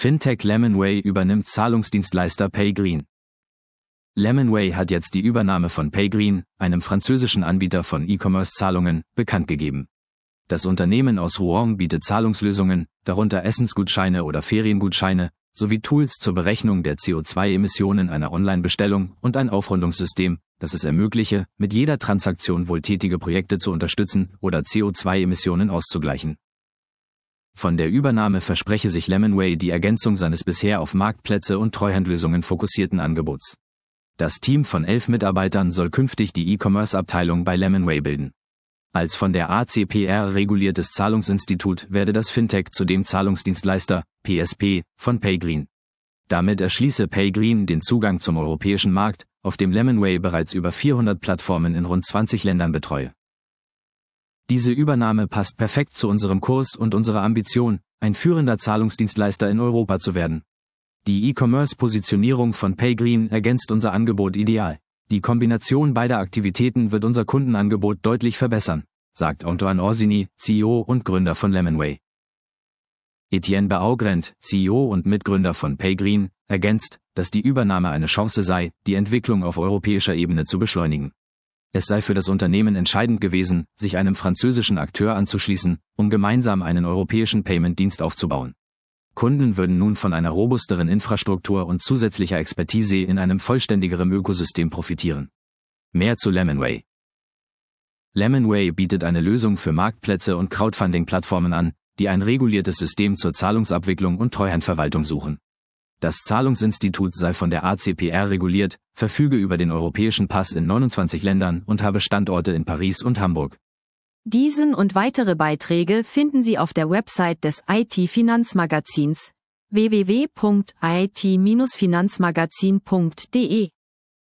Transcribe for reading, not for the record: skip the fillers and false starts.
Fintech Lemonway übernimmt Zahlungsdienstleister PayGreen. Lemonway hat jetzt die Übernahme von PayGreen, einem französischen Anbieter von E-Commerce-Zahlungen, bekannt gegeben. Das Unternehmen aus Rouen bietet Zahlungslösungen, darunter Essensgutscheine oder Feriengutscheine, sowie Tools zur Berechnung der CO2-Emissionen einer Online-Bestellung und ein Aufrundungssystem, das es ermögliche, mit jeder Transaktion wohltätige Projekte zu unterstützen oder CO2-Emissionen auszugleichen. Von der Übernahme verspreche sich Lemonway die Ergänzung seines bisher auf Marktplätze und Treuhandlösungen fokussierten Angebots. Das Team von 11 Mitarbeitern soll künftig die E-Commerce-Abteilung bei Lemonway bilden. Als von der ACPR reguliertes Zahlungsinstitut werde das Fintech zudem Zahlungsdienstleister, PSP, von PayGreen. Damit erschließe PayGreen den Zugang zum europäischen Markt, auf dem Lemonway bereits über 400 Plattformen in rund 20 Ländern betreue. Diese Übernahme passt perfekt zu unserem Kurs und unserer Ambition, ein führender Zahlungsdienstleister in Europa zu werden. Die E-Commerce-Positionierung von PayGreen ergänzt unser Angebot ideal. Die Kombination beider Aktivitäten wird unser Kundenangebot deutlich verbessern, sagt Antoine Orsini, CEO und Gründer von Lemonway. Etienne Beaugrand, CEO und Mitgründer von PayGreen, ergänzt, dass die Übernahme eine Chance sei, die Entwicklung auf europäischer Ebene zu beschleunigen. Es sei für das Unternehmen entscheidend gewesen, sich einem französischen Akteur anzuschließen, um gemeinsam einen europäischen Payment-Dienst aufzubauen. Kunden würden nun von einer robusteren Infrastruktur und zusätzlicher Expertise in einem vollständigeren Ökosystem profitieren. Mehr zu Lemonway. Lemonway bietet eine Lösung für Marktplätze und Crowdfunding-Plattformen an, die ein reguliertes System zur Zahlungsabwicklung und Treuhandverwaltung suchen. Das Zahlungsinstitut sei von der ACPR reguliert, verfüge über den europäischen Pass in 29 Ländern und habe Standorte in Paris und Hamburg. Diesen und weitere Beiträge finden Sie auf der Website des IT-Finanzmagazins www.it-finanzmagazin.de.